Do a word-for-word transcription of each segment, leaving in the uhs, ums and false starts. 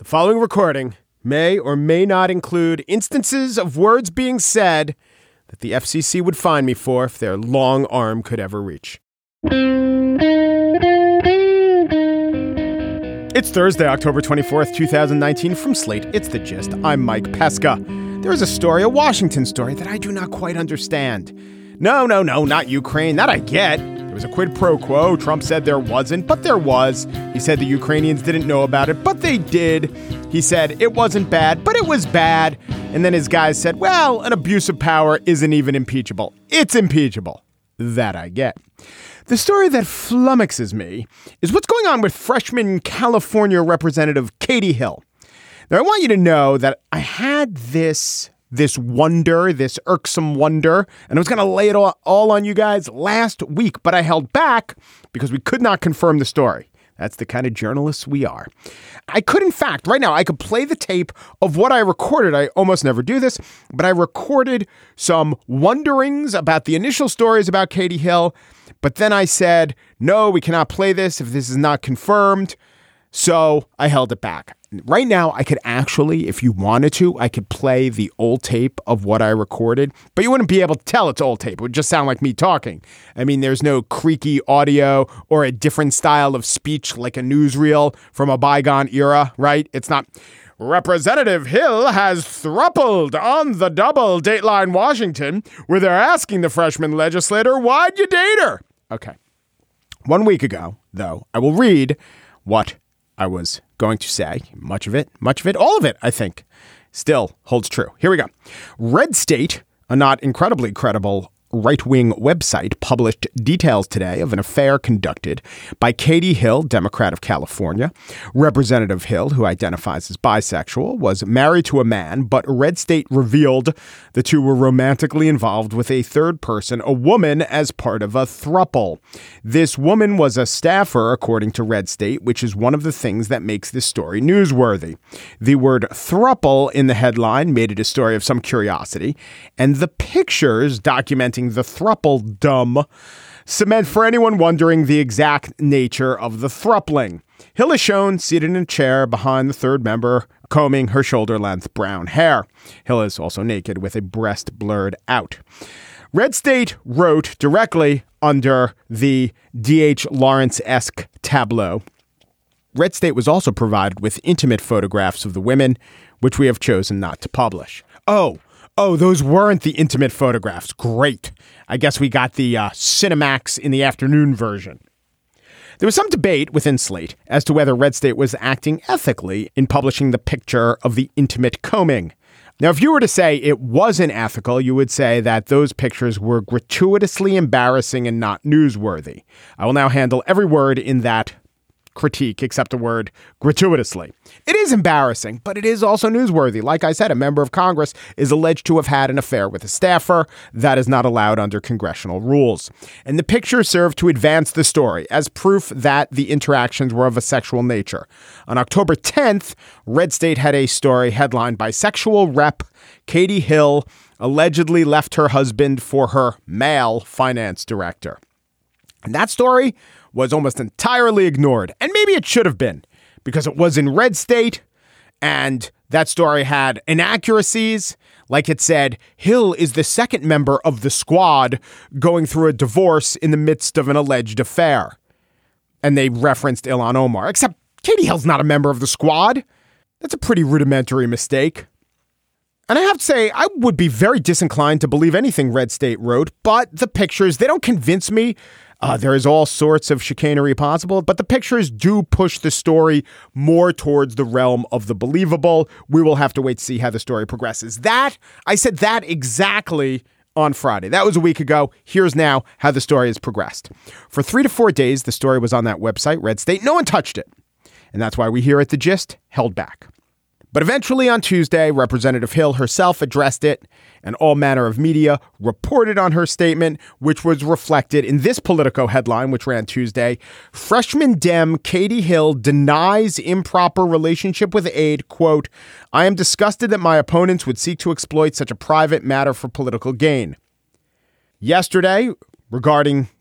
following recording may or may not include instances of words being said that the F C C would fine me for if their long arm could ever reach. It's Thursday, October twenty-fourth, twenty nineteen. From Slate, it's The Gist. I'm Mike Pesca. There is a story, a Washington story, that I do not quite understand. No, no, no, not Ukraine. That I get. There was a quid pro quo. Trump said there wasn't, but there was. He said the Ukrainians didn't know about it, but they did. He said it wasn't bad, but it was bad. And then his guys said, well, an abuse of power isn't even impeachable. It's impeachable. That I get. The story that flummoxes me is what's going on with freshman California Representative Katie Hill. Now, I want you to know that I had this, this wonder, this irksome wonder, and I was going to lay it all, all on you guys last week, but I held back because we could not confirm the story. That's the kind of journalists we are. I could, in fact, right now, I could play the tape of what I recorded. I almost never do this, but I recorded some wonderings about the initial stories about Katie Hill. But then I said, no, we cannot play this if this is not confirmed. So I held it back. Right now, I could actually, if you wanted to, I could play the old tape of what I recorded, but you wouldn't be able to tell it's old tape. It would just sound like me talking. I mean, there's no creaky audio or a different style of speech like a newsreel from a bygone era, right? It's not Representative Hill has thrupled on the double Dateline Washington, where they're asking the freshman legislator, why'd you date her? Okay. One week ago, though, I will read what I was going to say. Much of it, much of it, all of it, I think, still holds true. Here we go. Red State, a not incredibly credible right-wing website, published details today of an affair conducted by Katie Hill, Democrat of California. Representative Hill, who identifies as bisexual, was married to a man, but Red State revealed the two were romantically involved with a third person, a woman, as part of a throuple. This woman was a staffer, according to Red State, which is one of the things that makes this story newsworthy. The word throuple in the headline made it a story of some curiosity, and the pictures documenting the thruple dumb cement for anyone wondering the exact nature of the thrupling. Hill is shown seated in a chair behind the third member, combing her shoulder-length brown hair. Hill is also naked with a breast blurred out. Red State wrote directly under the D H Lawrence-esque tableau. Red State was also provided with intimate photographs of the women, which we have chosen not to publish. Oh, Oh, those weren't the intimate photographs. Great. I guess we got the uh, Cinemax in the afternoon version. There was some debate within Slate as to whether Red State was acting ethically in publishing the picture of the intimate combing. Now, if you were to say it wasn't ethical, you would say that those pictures were gratuitously embarrassing and not newsworthy. I will now handle every word in that critique except the word gratuitously. It is embarrassing, but it is also newsworthy. Like I said, a member of Congress is alleged to have had an affair with a staffer. That is not allowed under congressional rules. And the picture served to advance the story as proof that the interactions were of a sexual nature. On October tenth, Red State had a story headlined Bisexual Rep Katie Hill allegedly left her husband for her male finance director. And that story was almost entirely ignored. And maybe it should have been, because it was in Red State and that story had inaccuracies. Like it said, Hill is the second member of the squad going through a divorce in the midst of an alleged affair. And they referenced Ilhan Omar, except Katie Hill's not a member of the squad. That's a pretty rudimentary mistake. And I have to say, I would be very disinclined to believe anything Red State wrote, but the pictures, they don't convince me. Uh, there is all sorts of chicanery possible, but the pictures do push the story more towards the realm of the believable. We will have to wait to see how the story progresses. That, I said that exactly on Friday. That was a week ago. Here's now how the story has progressed. For three to four days, the story was on that website, Red State. No one touched it. And that's why we here at The Gist held back. But eventually on Tuesday, Representative Hill herself addressed it, and all manner of media reported on her statement, which was reflected in this Politico headline, which ran Tuesday. Freshman Dem Katie Hill denies improper relationship with aide. Quote, I am disgusted that my opponents would seek to exploit such a private matter for political gain. Yesterday, regarding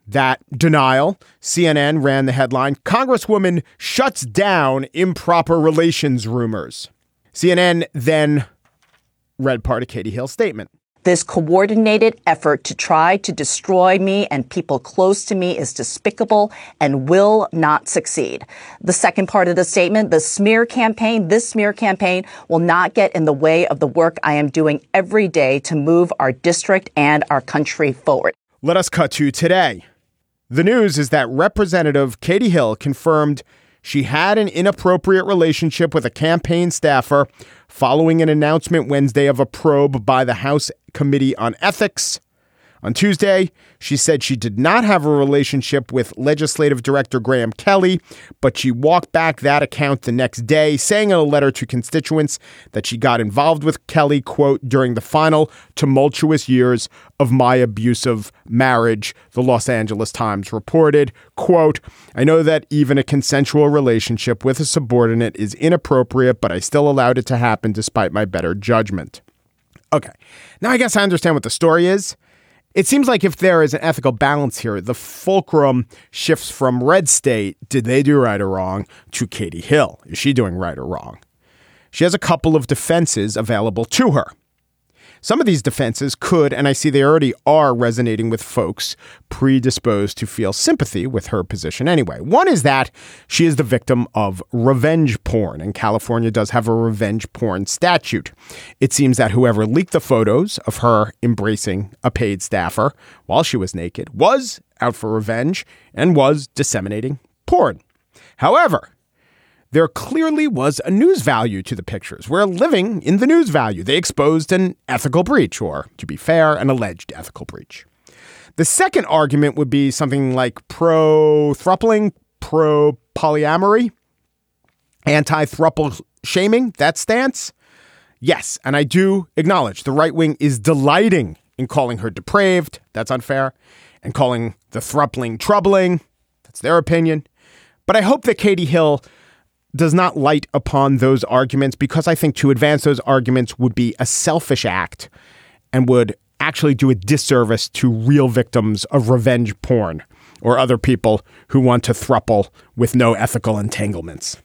that denial, C N N ran the headline, Congresswoman shuts down improper relations rumors. C N N then read part of Katie Hill's statement. This coordinated effort to try to destroy me and people close to me is despicable and will not succeed. The second part of the statement, the smear campaign, this smear campaign will not get in the way of the work I am doing every day to move our district and our country forward. Let us cut to today. The news is that Representative Katie Hill confirmed she had an inappropriate relationship with a campaign staffer following an announcement Wednesday of a probe by the House Committee on Ethics. On Tuesday, she said she did not have a relationship with Legislative Director Graham Kelly, but she walked back that account the next day, saying in a letter to constituents that she got involved with Kelly, quote, during the final tumultuous years of my abusive marriage, the Los Angeles Times reported, quote, I know that even a consensual relationship with a subordinate is inappropriate, but I still allowed it to happen despite my better judgment. Okay, now I guess I understand what the story is. It seems like if there is an ethical balance here, the fulcrum shifts from Red State, did they do right or wrong, to Katie Hill. Is she doing right or wrong? She has a couple of defenses available to her. Some of these defenses could, and I see they already are resonating with folks predisposed to feel sympathy with her position anyway. One is that she is the victim of revenge porn, and California does have a revenge porn statute. It seems that whoever leaked the photos of her embracing a paid staffer while she was naked was out for revenge and was disseminating porn. However, there clearly was a news value to the pictures. We're living in the news value. They exposed an ethical breach, or to be fair, an alleged ethical breach. The second argument would be something like pro-thruppling, pro-polyamory, anti-thruple shaming, that stance. Yes, and I do acknowledge the right wing is delighting in calling her depraved. That's unfair. And calling the thruppling troubling. That's their opinion. But I hope that Katie Hill does not light upon those arguments, because I think to advance those arguments would be a selfish act and would actually do a disservice to real victims of revenge porn or other people who want to thruple with no ethical entanglements.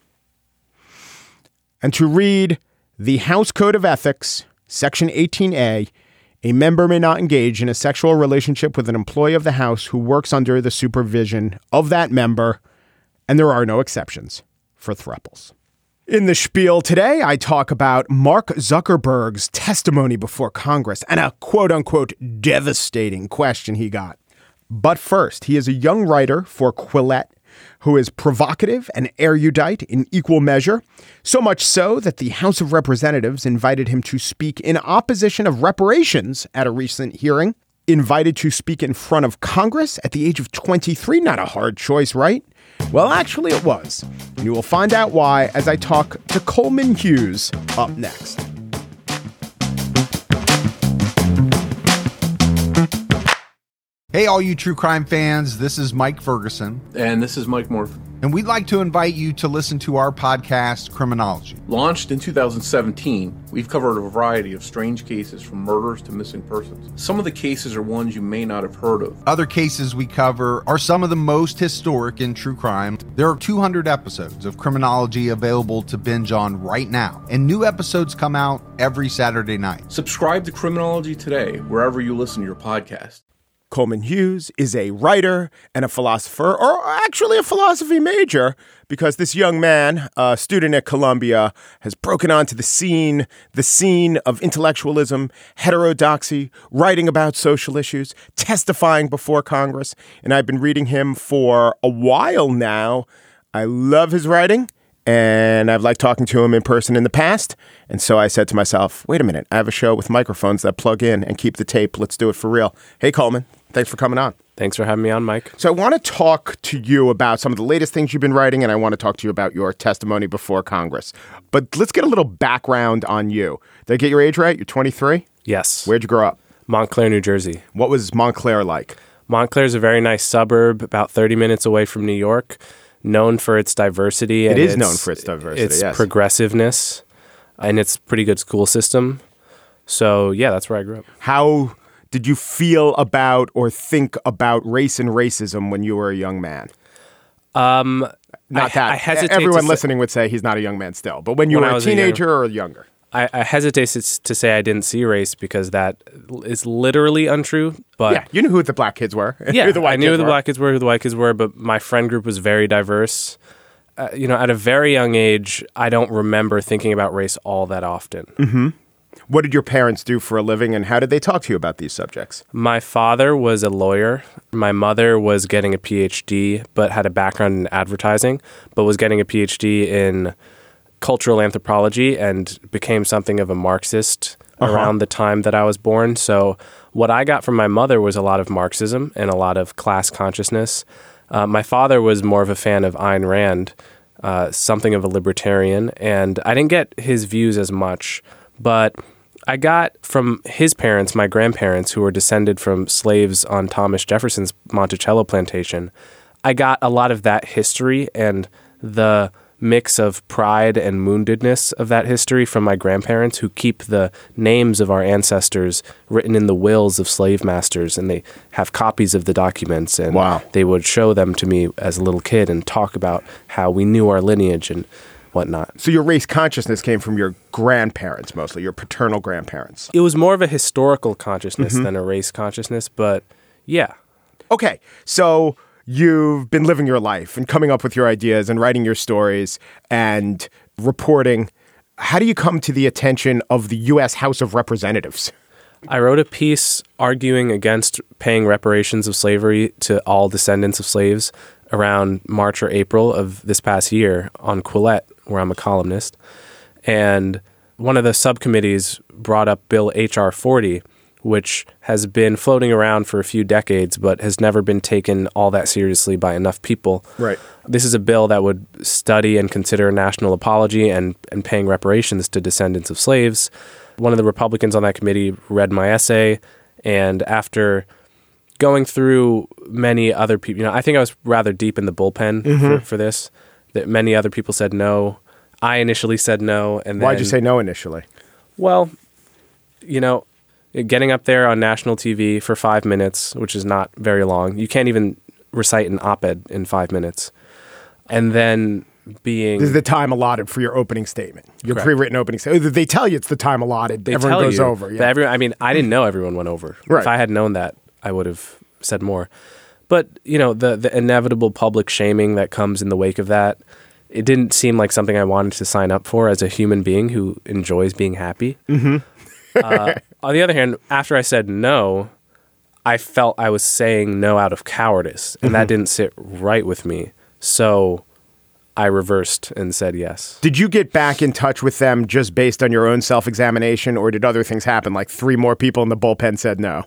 And to read the House Code of Ethics, Section eighteen A, a member may not engage in a sexual relationship with an employee of the House who works under the supervision of that member, and there are no exceptions for thruples. In the spiel today, I talk about Mark Zuckerberg's testimony before Congress and a quote-unquote devastating question he got. But first, he is a young writer for Quillette who is provocative and erudite in equal measure, so much so that the House of Representatives invited him to speak in opposition of reparations at a recent hearing. Invited to speak in front of Congress at the age of twenty-three. Not a hard choice, right? Well, actually it was. And you will find out why as I talk to Coleman Hughes up next. Hey, all you true crime fans, this is Mike Ferguson. And this is Mike Morphin. And we'd like to invite you to listen to our podcast, Criminology. Launched in two thousand seventeen, we've covered a variety of strange cases from murders to missing persons. Some of the cases are ones you may not have heard of. Other cases we cover are some of the most historic in true crime. There are two hundred episodes of Criminology available to binge on right now, and new episodes come out every Saturday night. Subscribe to Criminology today, wherever you listen to your podcast. Coleman Hughes is a writer and a philosopher, or actually a philosophy major, because this young man, a student at Columbia, has broken onto the scene, the scene of intellectualism, heterodoxy, writing about social issues, testifying before Congress. And I've been reading him for a while now. I love his writing, and I've liked talking to him in person in the past. And so I said to myself, wait a minute, I have a show with microphones that plug in and keep the tape. Let's do it for real. Hey, Coleman. Thanks for coming on. Thanks for having me on, Mike. So I want to talk to you about some of the latest things you've been writing, and I want to talk to you about your testimony before Congress. But let's get a little background on you. Did I get your age right? You're twenty-three? Yes. Where'd you grow up? Montclair, New Jersey. What was Montclair like? Montclair is a very nice suburb, about thirty minutes away from New York, known for its diversity. It and is its, known for its diversity, its yes. progressiveness, and its pretty good school system. So, yeah, that's where I grew up. How did you feel about or think about race and racism when you were a young man? Um, not I, that I hesitate everyone to listening say, would say he's not a young man still, but when you when were I a was a teenager young, or younger. I, I hesitate to say I didn't see race because that is literally untrue. But yeah, you knew who the black kids were. Yeah, who the white I knew who kids the were. black kids were, who the white kids were, but my friend group was very diverse. Uh, you know, at a very young age, I don't remember thinking about race all that often. Mm-hmm. What did your parents do for a living, and how did they talk to you about these subjects? My father was a lawyer. My mother was getting a P H D, but had a background in advertising, but was getting a P H D in cultural anthropology and became something of a Marxist uh-huh. around the time that I was born. So what I got from my mother was a lot of Marxism and a lot of class consciousness. Uh, my father was more of a fan of Ayn Rand, uh, something of a libertarian, and I didn't get his views as much, but I got from his parents, my grandparents, who were descended from slaves on Thomas Jefferson's Monticello plantation. I got a lot of that history and the mix of pride and woundedness of that history from my grandparents, who keep the names of our ancestors written in the wills of slave masters, and they have copies of the documents, and wow. they would show them to me as a little kid and talk about how we knew our lineage and whatnot. So your race consciousness came from your grandparents mostly, your paternal grandparents. It was more of a historical consciousness mm-hmm. than a race consciousness, but yeah. Okay, so you've been living your life and coming up with your ideas and writing your stories and reporting. How do you come to the attention of the U S House of Representatives? I wrote a piece arguing against paying reparations of slavery to all descendants of slaves around March or April of this past year on Quillette, where I'm a columnist. And one of the subcommittees brought up Bill H R forty, which has been floating around for a few decades, but has never been taken all that seriously by enough people. Right. This is a bill that would study and consider a national apology and, and paying reparations to descendants of slaves. One of the Republicans on that committee read my essay, and after going through many other people, you know, I think I was rather deep in the bullpen mm-hmm. for, for this, that many other people said no. I initially said no. And then, why'd you say no initially? Well, you know, getting up there on national T V for five minutes, which is not very long. You can't even recite an op-ed in five minutes. And then being... This is the time allotted for your opening statement. Your Correct. pre-written opening statement. They tell you it's the time allotted. They everyone tell goes you over. Yeah. that everyone, I mean, I didn't know everyone went over. Right. If I had known that, I would have said more. But, you know, the, the inevitable public shaming that comes in the wake of that, it didn't seem like something I wanted to sign up for as a human being who enjoys being happy. Mm-hmm. uh, on the other hand, after I said no, I felt I was saying no out of cowardice, and mm-hmm. that didn't sit right with me. So I reversed and said yes. Did you get back in touch with them just based on your own self-examination, or did other things happen, like three more people in the bullpen said no?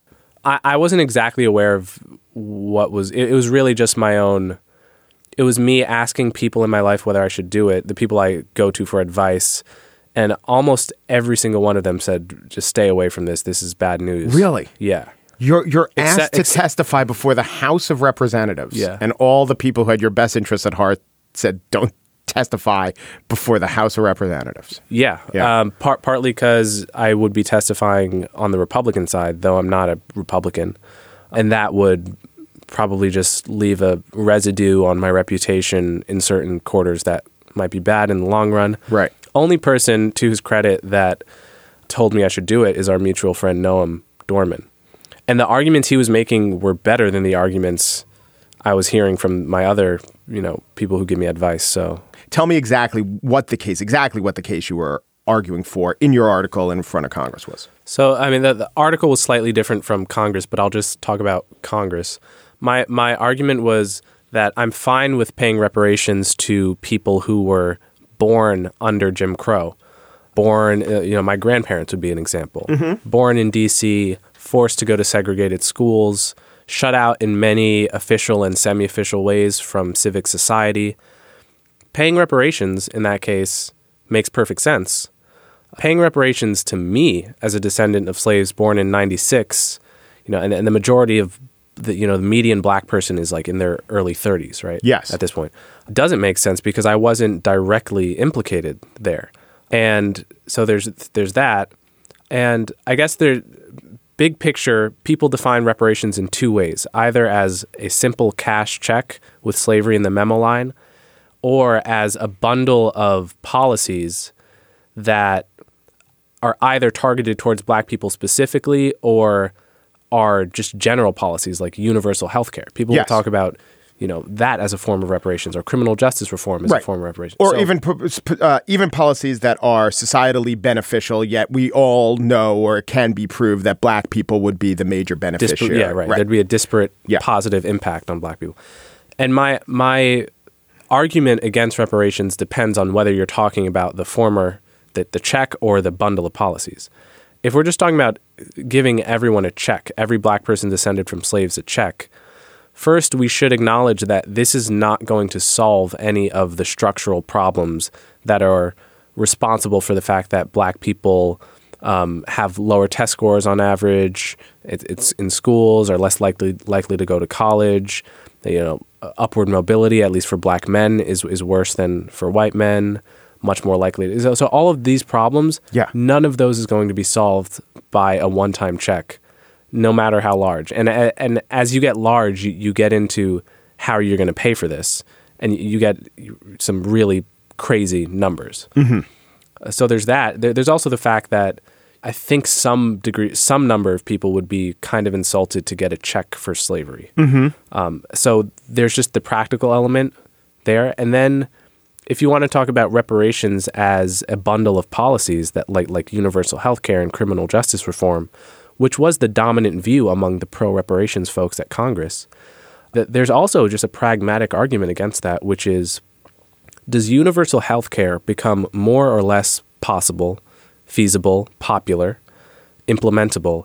I, I wasn't exactly aware of what was... It, it was really just my own... It was me asking people in my life whether I should do it, the people I go to for advice, and almost every single one of them said, just stay away from this. This is bad news. Really? Yeah. You're you're asked Except, to ex- testify before the House of Representatives. Yeah. And all the people who had your best interests at heart said, don't testify before the House of Representatives. Yeah. yeah. Um, part, partly because I would be testifying on the Republican side, though I'm not a Republican. And that would probably just leave a residue on my reputation in certain quarters that might be bad in the long run. Right. Only person, to his credit, that told me I should do it is our mutual friend Noam Dorman. And the arguments he was making were better than the arguments I was hearing from my other, you know, people who give me advice. So tell me exactly what the case, exactly what the case you were arguing for in your article in front of Congress was. So, I mean, the, the article was slightly different from Congress, but I'll just talk about Congress. My my argument was that I'm fine with paying reparations to people who were born under Jim Crow. Born, uh, you know, my grandparents would be an example. Mm-hmm. Born in D C, forced to go to segregated schools, shut out in many official and semi-official ways from civic society. Paying reparations in that case makes perfect sense. Paying reparations to me as a descendant of slaves born in ninety-six, you know, and, and the majority of the, you know, the median black person is like in their early thirties, right? Yes. At this point. Doesn't make sense because I wasn't directly implicated there. And so there's there's that. And I guess there big picture, people define reparations in two ways, either as a simple cash check with slavery in the memo line, or as a bundle of policies that are either targeted towards black people specifically or are just general policies like universal health care. People Yes. will talk about, you know, that as a form of reparations, or criminal justice reform as Right. a form of reparations. Or So- even p- p- uh, even policies that are societally beneficial, yet we all know or it can be proved that black people would be the major Dispar- beneficiary. yeah, right. There'd be a disparate Yeah. positive impact on black people. And my my argument against reparations depends on whether you're talking about the former, the, the check, or the bundle of policies. If we're just talking about giving everyone a check, every black person descended from slaves a check, first we should acknowledge that this is not going to solve any of the structural problems that are responsible for the fact that black people um, have lower test scores on average. It, it's in schools, are less likely likely to go to college. They, you know, upward mobility, at least for black men, is is worse than for white men. Much more likely. So, so all of these problems, Yeah. none of those is going to be solved by a one-time check, no matter how large. And and as you get large, you, you get into how you're going to pay for this, and you get some really crazy numbers. Mm-hmm. So there's that. There, there's also the fact that I think some degree, some number of people would be kind of insulted to get a check for slavery. Mm-hmm. Um, so there's just the practical element there, and then if you want to talk about reparations as a bundle of policies that like like universal health care and criminal justice reform, which was the dominant view among the pro-reparations folks at Congress, that there's also just a pragmatic argument against that, which is, does universal health care become more or less possible, feasible, popular, implementable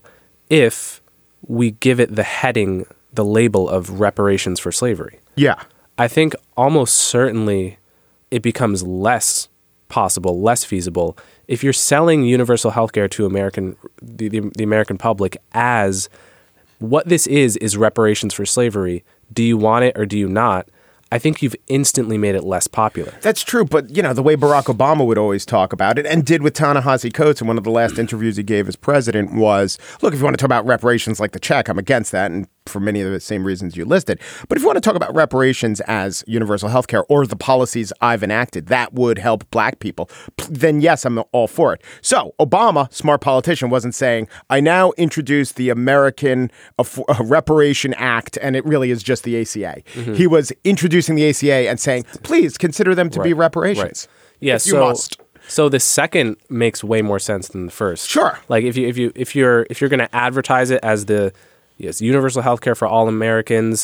if we give it the heading, the label of reparations for slavery? Yeah. I think almost certainly it becomes less possible, less feasible if you're selling universal healthcare to American the, the, the American public as what this is is reparations for slavery. Do you want it or do you not? I think you've instantly made it less popular. That's true, but you know, the way Barack Obama would always talk about it, and did with Ta-Nehisi Coates in one of the last interviews he gave as president, was, look, if you want to talk about reparations like the check, I'm against that, and for many of the same reasons you listed. But if you want to talk about reparations as universal health care or the policies I've enacted that would help black people, then yes, I'm all for it. So Obama, smart politician, wasn't saying, I now introduce the American Aff- uh, Reparation Act, and it really is just the A C A. Mm-hmm. He was introducing the A C A and saying, please consider them to right. be reparations. Right. Yeah, if you so, must. So the second makes way more sense than the first. Sure. Like if you if you if you're if you're going to advertise it as the yes, universal health care for all Americans,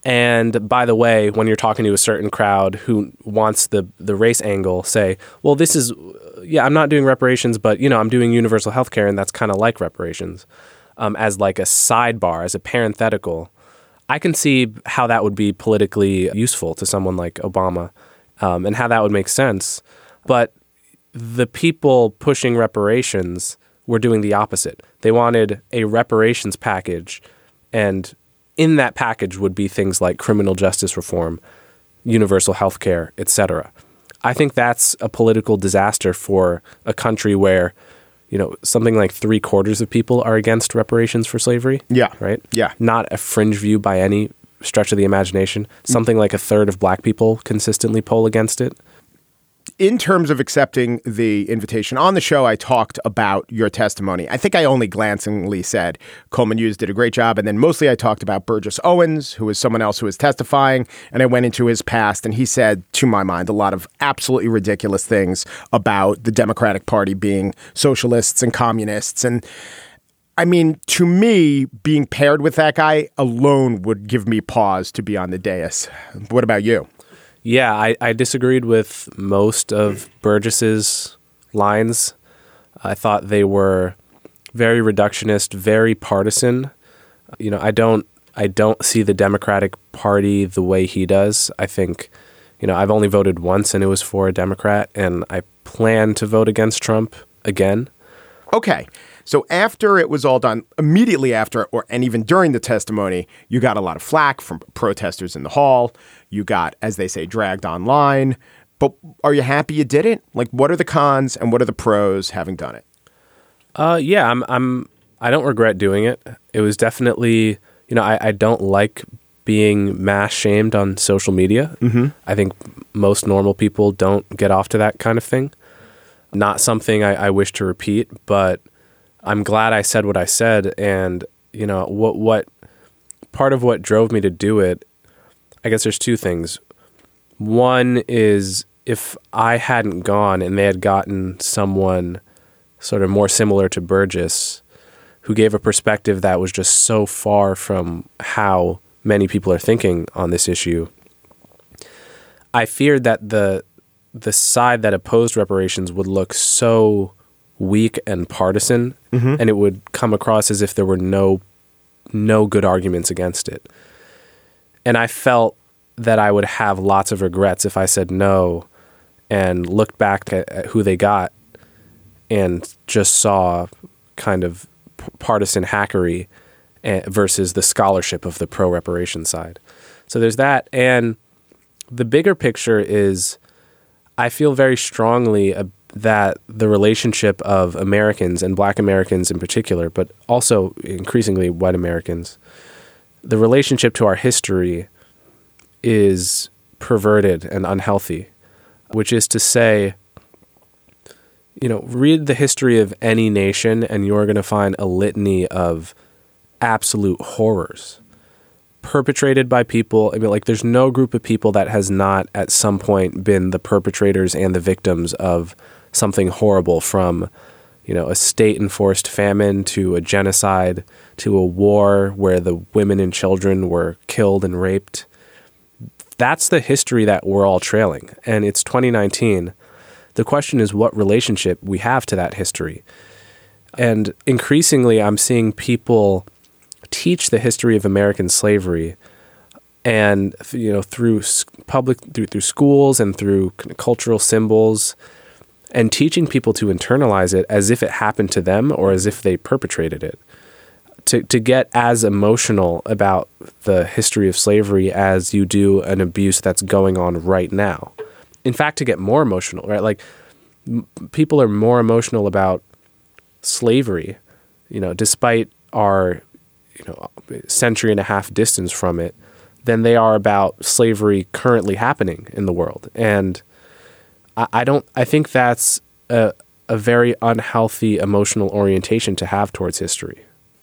and by the way, when you're talking to a certain crowd who wants the the race angle, say, well, this is yeah, I'm not doing reparations, but you know, I'm doing universal health care, and that's kind of like reparations, um, as like a sidebar, as a parenthetical. I can see how that would be politically useful to someone like Obama, um, and how that would make sense. But the people pushing reparations were doing the opposite. They wanted a reparations package, and in that package would be things like criminal justice reform, universal health care, et cetera. I think that's a political disaster for a country where, you know, something like three quarters of people are against reparations for slavery. Yeah. Right? Yeah. Not a fringe view by any stretch of the imagination. Something like a third of black people consistently poll against it. In terms of accepting the invitation on the show, I talked about your testimony. I think I only glancingly said Coleman Hughes did a great job. And then mostly I talked about Burgess Owens, who is someone else who is testifying. And I went into his past, and he said, to my mind, a lot of absolutely ridiculous things about the Democratic Party being socialists and communists. And I mean, to me, being paired with that guy alone would give me pause to be on the dais. What about you? Yeah, I, I disagreed with most of Burgess's lines. I thought they were very reductionist, very partisan. You know, I don't I don't see the Democratic Party the way he does. I think, you know, I've only voted once, and it was for a Democrat, and I plan to vote against Trump again. Okay. So after it was all done, immediately after, or and even during the testimony, you got a lot of flack from protesters in the hall. You got, as they say, dragged online. But are you happy you did it? Like, what are the cons and what are the pros having done it? Uh, yeah, I'm I'm I don't regret doing it. It was definitely, you know, I, I don't like being mass shamed on social media. Mm-hmm. I think most normal people don't get off to that kind of thing. Not something I, I wish to repeat, but I'm glad I said what I said. And, you know, what what part of what drove me to do it, I guess there's two things. One is if I hadn't gone and they had gotten someone sort of more similar to Burgess, who gave a perspective that was just so far from how many people are thinking on this issue, I feared that the the side that opposed reparations would look so weak and partisan, mm-hmm. and it would come across as if there were no no good arguments against it. And I felt that I would have lots of regrets if I said no and looked back at, at who they got and just saw kind of p- partisan hackery uh, versus the scholarship of the pro-reparation side. So there's that. And the bigger picture is I feel very strongly uh, that the relationship of Americans, and Black Americans in particular, but also increasingly white Americans, the relationship to our history is perverted and unhealthy, which is to say, you know, read the history of any nation and you're going to find a litany of absolute horrors perpetrated by people. I mean, like, there's no group of people that has not at some point been the perpetrators and the victims of something horrible, from, you know, a state-enforced famine to a genocide to a war where the women and children were killed and raped. That's the history that we're all trailing. And it's twenty nineteen. The question is what relationship we have to that history. And increasingly, I'm seeing people teach the history of American slavery, and you know, through public, through through schools and through cultural symbols, and teaching people to internalize it as if it happened to them or as if they perpetrated it. To to get as emotional about the history of slavery as you do an abuse that's going on right now. In fact, to get more emotional, right? Like, m- people are more emotional about slavery, you know, despite our, you know, century and a half distance from it, than they are about slavery currently happening in the world. And I, I don't, I think that's a, a very unhealthy emotional orientation to have towards history.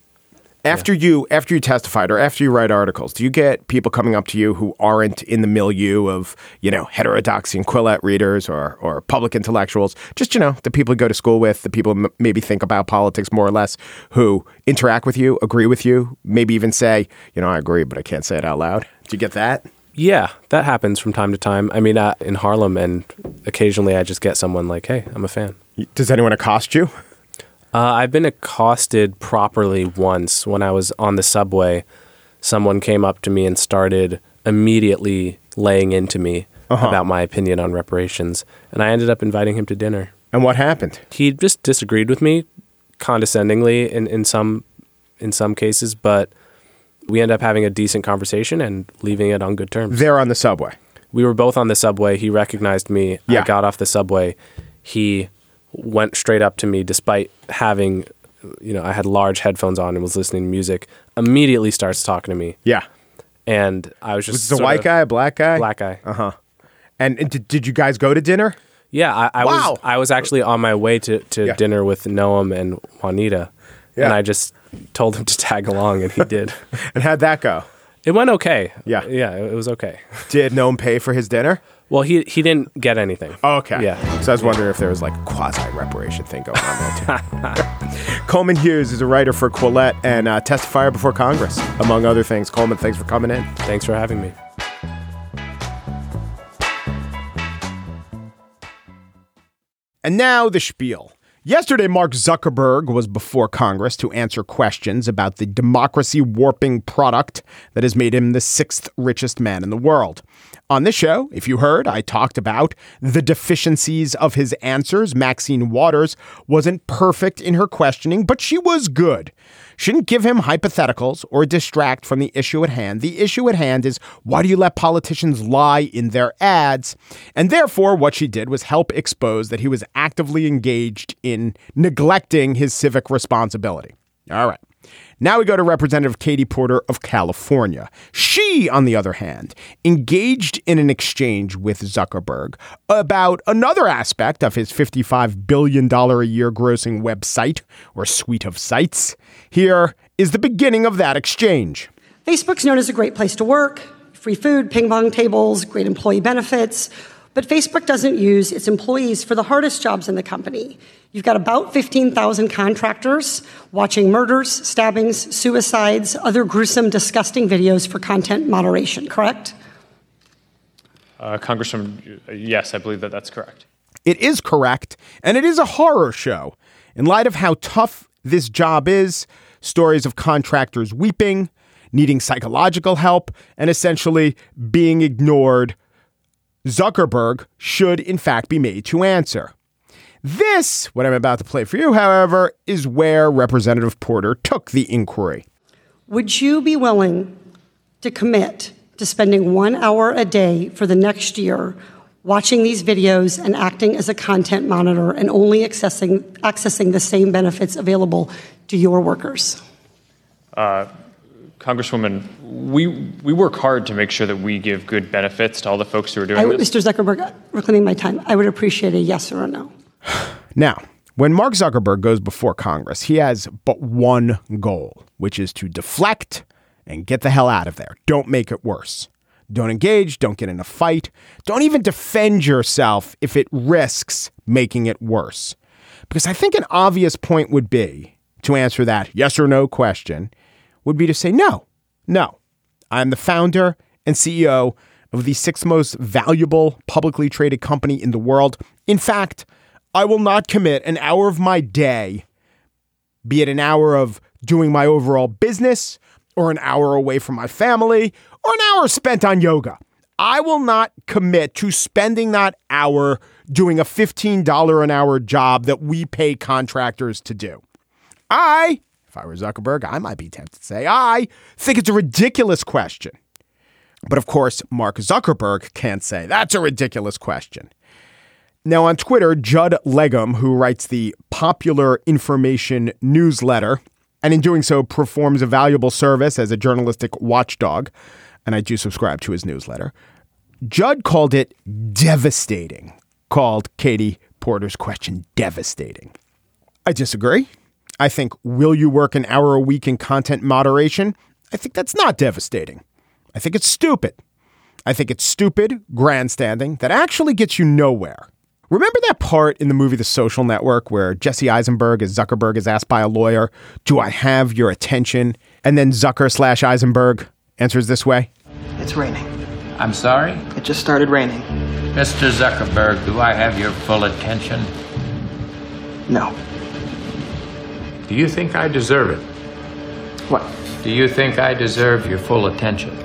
After yeah. you after you testified or after you write articles, do you get people coming up to you who aren't in the milieu of, you know, heterodoxy and Quillette readers or or public intellectuals, just, you know, the people you go to school with, the people who m- maybe think about politics more or less, who interact with you, agree with you, maybe even say, you know, I agree, but I can't say it out loud? Do you get that? Yeah, that happens from time to time. I mean, uh, in Harlem, and occasionally I just get someone like, hey, I'm a fan. Does anyone accost you? Uh, I've been accosted properly once when I was on the subway. Someone came up to me and started immediately laying into me uh-huh. about my opinion on reparations, and I ended up inviting him to dinner. And what happened? He just disagreed with me condescendingly in, in some in some cases, but we ended up having a decent conversation and leaving it on good terms. There on the subway? We were both on the subway. He recognized me. Yeah. I got off the subway. He went straight up to me despite having, you know, I had large headphones on and was listening to music, immediately starts talking to me. Yeah. And I was just... Was this a white guy, a black guy? Black guy. Uh-huh. And, and did, did you guys go to dinner? Yeah, I, I wow. was I was actually on my way to, to yeah. dinner with Noam and Juanita. Yeah. And I just told him to tag along, and he did. And how'd that go? It went okay. Yeah. Yeah, it was okay. Did Noam pay for his dinner? Well, he he didn't get anything. Oh, okay. Yeah. So I was wondering if there was like a quasi-reparation thing going on there too. Coleman Hughes is a writer for Quillette and uh, testifier before Congress, among other things. Coleman, thanks for coming in. Thanks for having me. And now the spiel. Yesterday, Mark Zuckerberg was before Congress to answer questions about the democracy-warping product that has made him the sixth richest man in the world. On this show, if you heard, I talked about the deficiencies of his answers. Maxine Waters wasn't perfect in her questioning, but she was good. She didn't give him hypotheticals or distract from the issue at hand. The issue at hand is, why do you let politicians lie in their ads? And therefore, what she did was help expose that he was actively engaged in neglecting his civic responsibility. All right. Now we go to Representative Katie Porter of California. She, on the other hand, engaged in an exchange with Zuckerberg about another aspect of his fifty-five billion dollars a year grossing website or suite of sites. Here is the beginning of that exchange. Facebook's known as a great place to work, free food, ping pong tables, great employee benefits. But Facebook doesn't use its employees for the hardest jobs in the company. You've got about fifteen thousand contractors watching murders, stabbings, suicides, other gruesome, disgusting videos for content moderation, correct? Uh, Congressman, yes, I believe that that's correct. It is correct, and it is a horror show. In light of how tough this job is, stories of contractors weeping, needing psychological help, and essentially being ignored, Zuckerberg should, in fact, be made to answer. This, what I'm about to play for you, however, is where Representative Porter took the inquiry. Would you be willing to commit to spending one hour a day for the next year watching these videos and acting as a content monitor and only accessing, accessing the same benefits available to your workers? Uh, Congresswoman, we we work hard to make sure that we give good benefits to all the folks who are doing I, this. Mister Zuckerberg, reclaiming my time, I would appreciate a yes or a no. Now, when Mark Zuckerberg goes before Congress, he has but one goal, which is to deflect and get the hell out of there. Don't make it worse. Don't engage. Don't get in a fight. Don't even defend yourself if it risks making it worse. Because I think an obvious point would be to answer that yes or no question would be to say, no, no, I'm the founder and C E O of the sixth most valuable publicly traded company in the world. In fact, I will not commit an hour of my day, be it an hour of doing my overall business or an hour away from my family or an hour spent on yoga. I will not commit to spending that hour doing a fifteen dollars an hour job that we pay contractors to do. I If I were Zuckerberg, I might be tempted to say, I think it's a ridiculous question. But of course, Mark Zuckerberg can't say that's a ridiculous question. Now on Twitter, Judd Legum, who writes the Popular Information newsletter, and in doing so performs a valuable service as a journalistic watchdog, and I do subscribe to his newsletter, Judd called it devastating, called Katie Porter's question devastating. I disagree. I think, will you work an hour a week in content moderation? I think that's not devastating. I think it's stupid. I think it's stupid grandstanding that actually gets you nowhere. Remember that part in the movie The Social Network where Jesse Eisenberg as Zuckerberg is asked by a lawyer, do I have your attention? And then Zucker slash Eisenberg answers this way. It's raining. I'm sorry? It just started raining. Mister Zuckerberg, do I have your full attention? No. Do you think I deserve it? What? Do you think I deserve your full attention?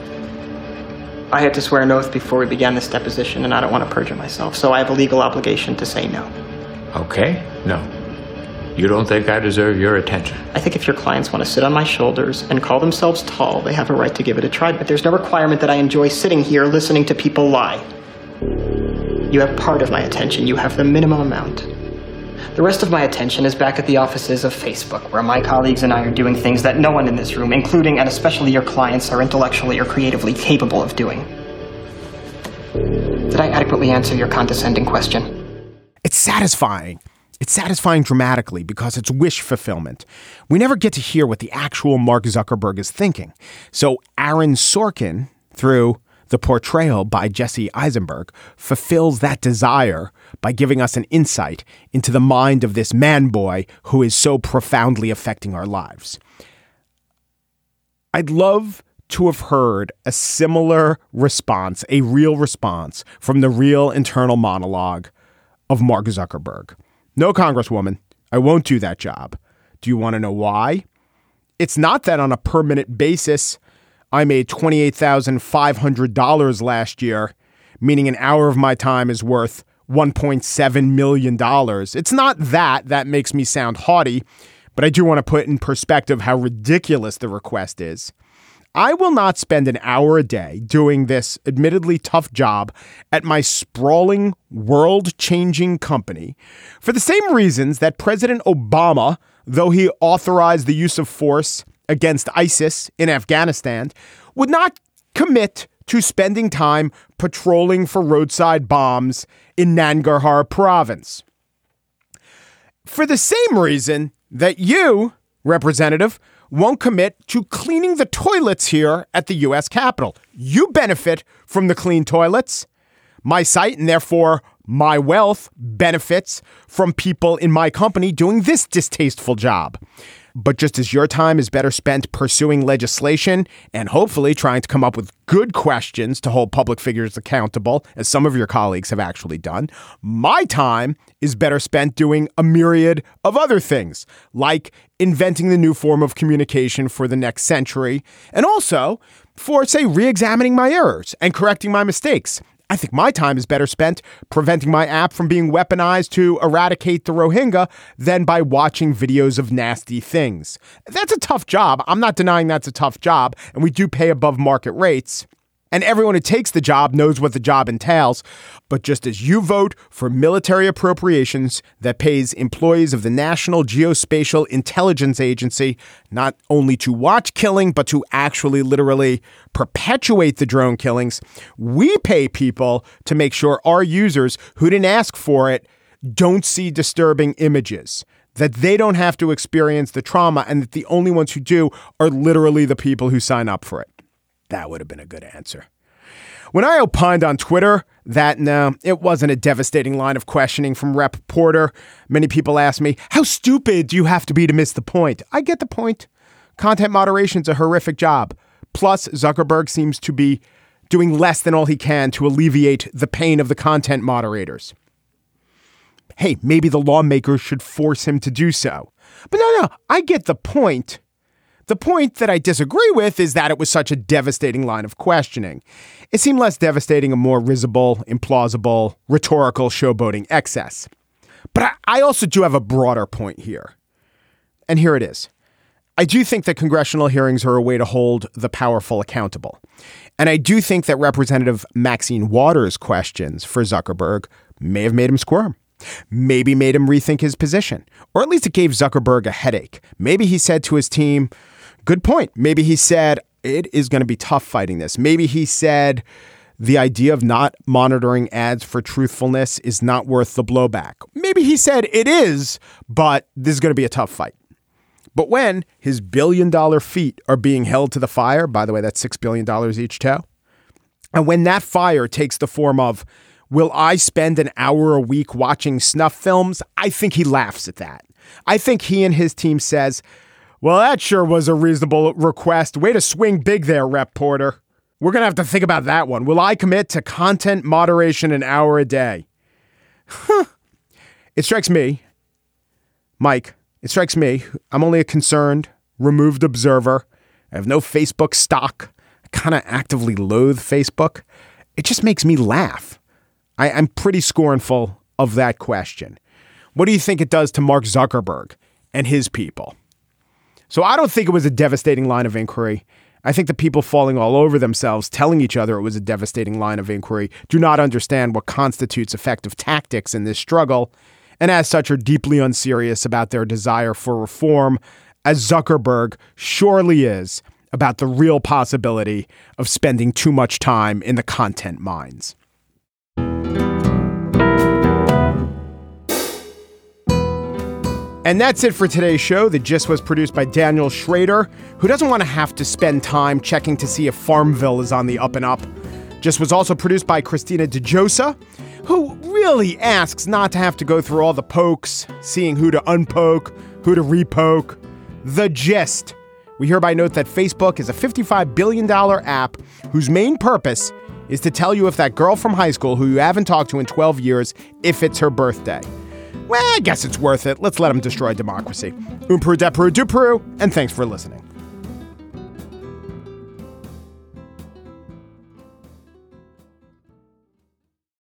I had to swear an oath before we began this deposition, and I don't want to perjure myself, so I have a legal obligation to say no. Okay, no. You don't think I deserve your attention? I think if your clients want to sit on my shoulders and call themselves tall, they have a right to give it a try, but there's no requirement that I enjoy sitting here listening to people lie. You have part of my attention. You have the minimum amount. The rest of my attention is back at the offices of Facebook, where my colleagues and I are doing things that no one in this room, including and especially your clients, are intellectually or creatively capable of doing. Did I adequately answer your condescending question? It's satisfying. It's satisfying dramatically because it's wish fulfillment. We never get to hear what the actual Mark Zuckerberg is thinking. So Aaron Sorkin, through the portrayal by Jesse Eisenberg, fulfills that desire by giving us an insight into the mind of this man boy who is so profoundly affecting our lives. I'd love to have heard a similar response, a real response from the real internal monologue of Mark Zuckerberg. No, Congresswoman, I won't do that job. Do you want to know why? It's not that on a per minute basis, I made twenty-eight thousand five hundred dollars last year, meaning an hour of my time is worth one point seven million dollars. It's not that that makes me sound haughty, but I do want to put in perspective how ridiculous the request is. I will not spend an hour a day doing this admittedly tough job at my sprawling, world-changing company for the same reasons that President Obama though he authorized the use of force against ISIS in Afghanistan, would not commit to spending time patrolling for roadside bombs in Nangarhar province. For the same reason that you, Representative, won't commit to cleaning the toilets here at the U S Capitol. You benefit from the clean toilets. My site, and therefore my wealth, benefits from people in my company doing this distasteful job. But just as your time is better spent pursuing legislation and hopefully trying to come up with good questions to hold public figures accountable, as some of your colleagues have actually done, my time is better spent doing a myriad of other things, like inventing the new form of communication for the next century, and also for, say, re-examining my errors and correcting my mistakes. I think my time is better spent preventing my app from being weaponized to eradicate the Rohingya than by watching videos of nasty things. That's a tough job. I'm not denying that's a tough job, and we do pay above market rates. And everyone who takes the job knows what the job entails. But just as you vote for military appropriations that pays employees of the National Geospatial Intelligence Agency not only to watch killing, but to actually literally perpetuate the drone killings, we pay people to make sure our users who didn't ask for it don't see disturbing images, that they don't have to experience the trauma, and that the only ones who do are literally the people who sign up for it. That would have been a good answer. When I opined on Twitter that no, it wasn't a devastating line of questioning from Representative Porter, many people asked me, how stupid do you have to be to miss the point? I get the point. Content moderation's a horrific job. Plus, Zuckerberg seems to be doing less than all he can to alleviate the pain of the content moderators. Hey, maybe the lawmakers should force him to do so. But no, no, I get the point. The point that I disagree with is that it was such a devastating line of questioning. It seemed less devastating and more risible, implausible, rhetorical showboating excess. But I, I also do have a broader point here. And here it is. I do think that congressional hearings are a way to hold the powerful accountable. And I do think that Representative Maxine Waters' questions for Zuckerberg may have made him squirm. Maybe made him rethink his position. Or at least it gave Zuckerberg a headache. Maybe he said to his team, good point. Maybe he said, it is going to be tough fighting this. Maybe he said, the idea of not monitoring ads for truthfulness is not worth the blowback. Maybe he said it is, but this is going to be a tough fight. But when his billion dollar feet are being held to the fire, by the way, that's six billion dollars each toe. And when that fire takes the form of, will I spend an hour a week watching snuff films? I think he laughs at that. I think he and his team says, well, that sure was a reasonable request. Way to swing big there, Rep Porter. We're going to have to think about that one. Will I commit to content moderation an hour a day? Huh. It strikes me, Mike, it strikes me, I'm only a concerned, removed observer. I have no Facebook stock. I kind of actively loathe Facebook. It just makes me laugh. I, I'm pretty scornful of that question. What do you think it does to Mark Zuckerberg and his people? So I don't think it was a devastating line of inquiry. I think the people falling all over themselves, telling each other it was a devastating line of inquiry, do not understand what constitutes effective tactics in this struggle, and as such are deeply unserious about their desire for reform, as Zuckerberg surely is about the real possibility of spending too much time in the content mines. And that's it for today's show. The Gist was produced by Daniel Schrader, who doesn't want to have to spend time checking to see if Farmville is on the up and up. Gist was also produced by Christina DeJosa, who really asks not to have to go through all the pokes, seeing who to unpoke, who to repoke. The Gist. We hereby note that Facebook is a fifty-five billion dollars app whose main purpose is to tell you if that girl from high school who you haven't talked to in twelve years, if it's her birthday. Well, I guess it's worth it. Let's let them destroy democracy. Un Peru, de Peru, du Peru, and thanks for listening.